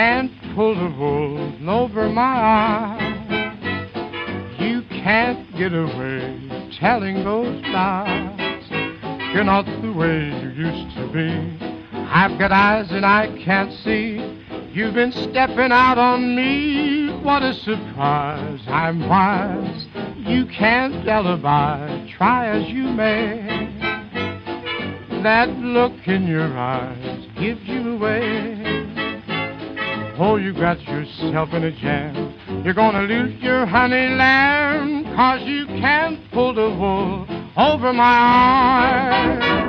can't pull the wool over my eyes. You can't get away telling those lies. You're not the way you used to be. I've got eyes and I can't see. You've been stepping out on me. What a surprise. I'm wise. You can't alibi, try as you may. That look in your eyes gives you away. Oh, you got yourself in a jam. You're gonna lose your honey lamb, 'cause you can't pull the wool over my eyes.